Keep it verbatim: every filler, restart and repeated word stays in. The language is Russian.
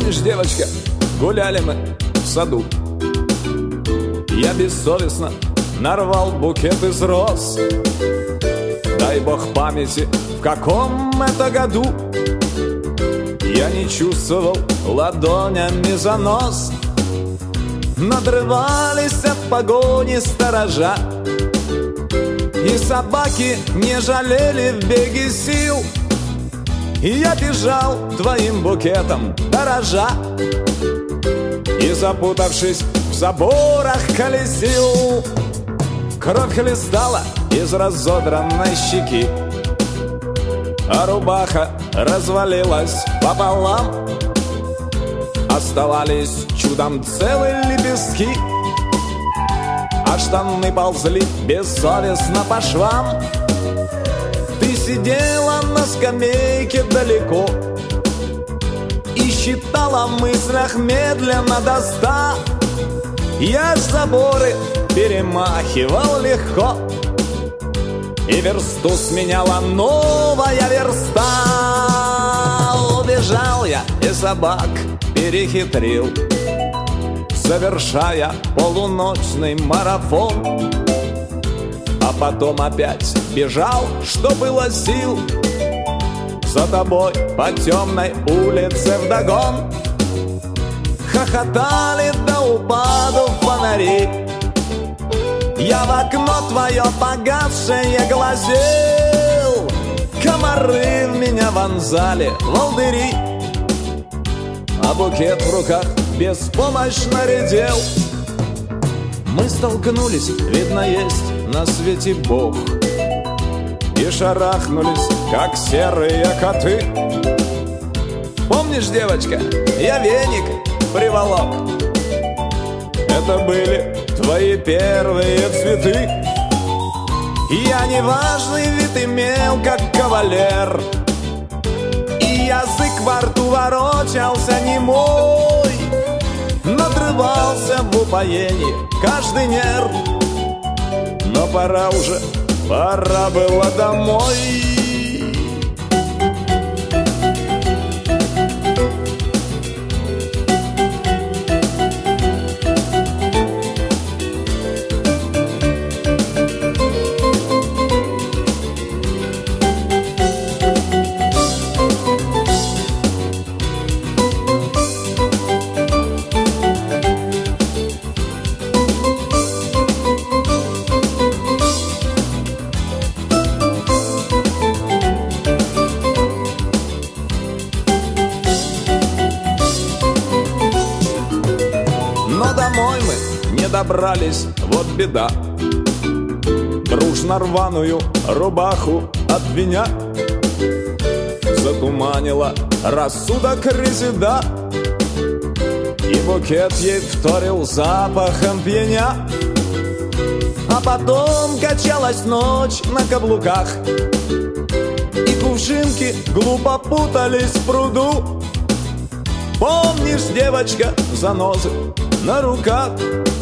Помнишь, девочка, гуляли мы в саду? Я бессовестно нарвал букет из роз. Дай бог памяти, в каком это году я не чувствовал ладонями занос. Надрывались от погони сторожа, и собаки не жалели в беге сил. И я бежал твоим букетом дорожа, и, запутавшись в заборах, колесил. Кровь хлестала из разодранной щеки, а рубаха развалилась пополам. Оставались чудом целые лепестки, а штаны ползли бессовестно по швам. Ты сидела на скамейке далеко и считала в мыслях медленно до ста. Я ж заборы перемахивал легко, и версту сменяла новая верста. Убежал я и собак перехитрил, совершая полуночный марафон. А потом опять бежал, что было сил, за тобой по темной улице вдогон. Хохотали до упаду фонари, я в окно твое погасшее глазел. Комары в меня вонзали волдыри, а букет в руках беспомощно редел. Мы столкнулись, видно, есть на свете Бог, и шарахнулись, как серые коты. Помнишь, девочка, я веник приволок? Это были твои первые цветы. Я неважный вид имел, как кавалер, и язык во рту ворочался немой. Надрывался в упоении каждый нерв, но пора уже, пора было домой. Добрались, вот беда, дружно рваную рубаху обвиня затуманила рассудок резида, и букет ей вторил запахом пьяня. А потом качалась ночь на каблуках, и кувшинки глупо путались в пруду. Помнишь, девочка, занозы на руках?